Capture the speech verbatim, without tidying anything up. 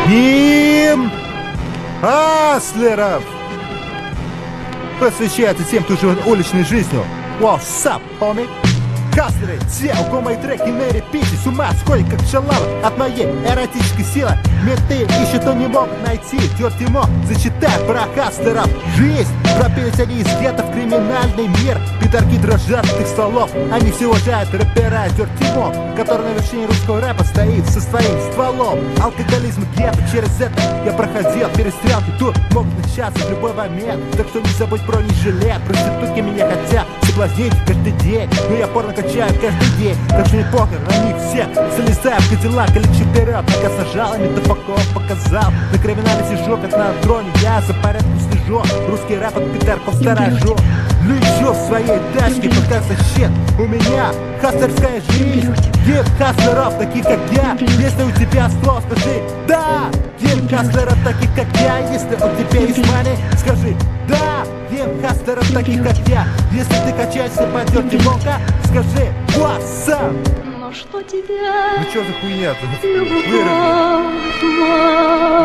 Гимн хаслеров посвящается тем, кто живет уличной жизнью. What's up, homie? Хаслеры, те, у кого мои треки на репите, с ума сходят, как шалавы от моей эротической силы. Менты ищут, но не могут найти. Дёрти мог зачитать про хаслеров жизнь. Пропились они из гетто в криминальный мир. Пидорки дрожат от их стволов. Они все уважают рэпера Дёрти мог, который на вершине русского рэпа стоит со своим стволом. Алкоголизм гетто, через это я проходил. Перестрелки тут могут начаться в любой момент. Так что не забудь про жилет. Проститутки меня хотят соблазнить каждый день, но я порно качаю каждый день. Так что не похер на них всех. Залезаю в Кадиллак и лечу вперед. Пока сажал, ими тупаков показал. На криминале сижу, как на троне. Я за порядком слежу. Русский рэп от пидорков сторожу. Лечу в своей тачке, пока защит. У меня хаслерская жизнь. Гимн хаслеров, таких как я. Если у тебя ствол, скажи да. Гимн хаслеров, таких как я. Если у тебя есть мани, скажи да. Гимн хаслеров, таких как я. Если ты качаешься по Дёрти Мока, скажи what's up. Но что тебя, ну чё за хуйня тут? любовь моя.